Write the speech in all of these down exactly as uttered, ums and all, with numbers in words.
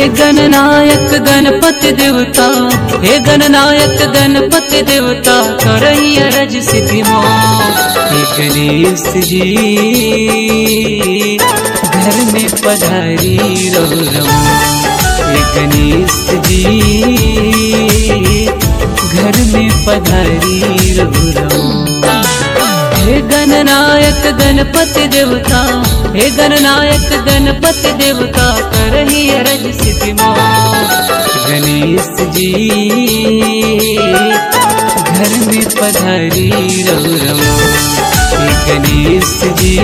हे गणनायक गणपति देवता, हे गणनायक गणपति देवता, करही अरज सिद्धि मोर। हे गणेश जी घर में पधारी रहो रहो, हे गणेश जी घर में पधारी रहो रहो। हे गणनायक गणपति देवता, हे गणनायक गणपति देवता, करही अरज सिद्धि मोर। गणेश जी घर में पधारी रहो रहो, हे गणेश जी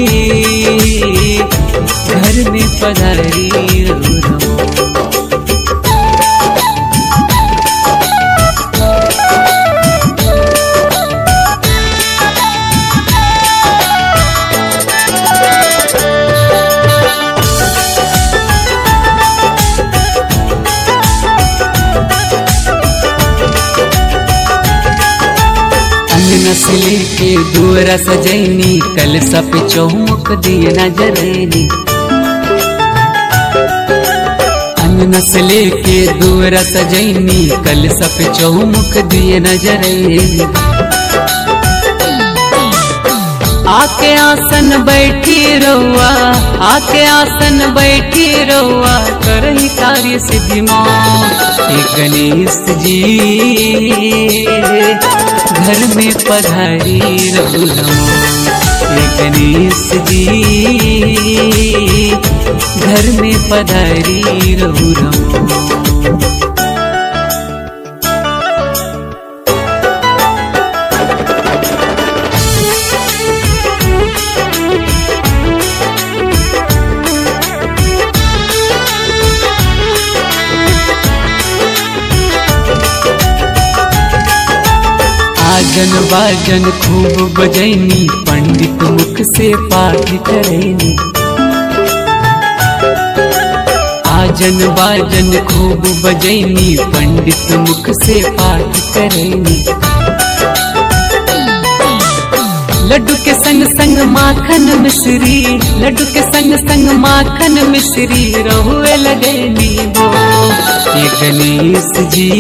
घर में पधारी रहो रहो। नस्ली के दूरा सजैनी, कलसा पे चौमुख दिए नजरैनी। अन्न नस्ले के दूरा सजैनी, कलसा पे चौमुख दिए नजरैनी। आके आसन बैठी रहुआ, आके आसन बैठी रहुआ, करही कार्य सिद्धि मोर। हे गणेश जी घर में पधारी रहो रहो, हे गणेश जी घर में पधारी रहो रहो। आजन बाजन खूब बजैनी, पंडित मुख से पाठ करैनी। आजन बाजन खूब बजैनी, पंडित मुख से पाठ करैनी। लड्डू के संग संग माखन मिश्री, लड्डू के संग संग माखन मिश्री, रहुए लगे नींबो। हे गणेश जी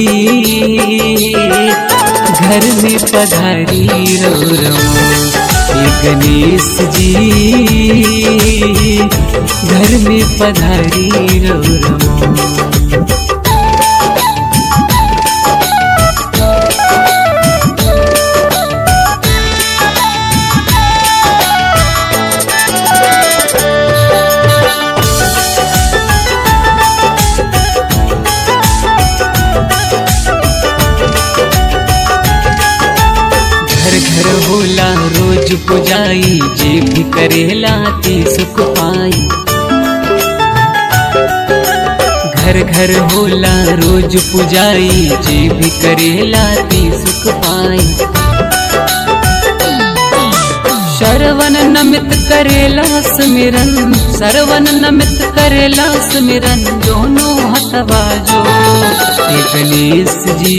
घर में पधारी रहो रहो, हे गणेश जी घर में पधारी रहो रहो। घर होला रोज पुजाई, जे भी करेला ते सुख पाई। घर घर होला रोज पुजाई, जे भी करेला ते सुख पाई। श्रवण नमित करेला सुमिरन, श्रवण नमित करेला सुमिरन, दोनों हथवा जो। हे गणेश जी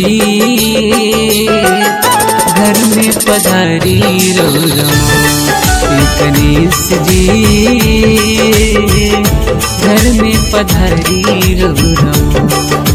घर में पधारी रहो रहो, हे गणेश जी घर में पधारी रहो रहो।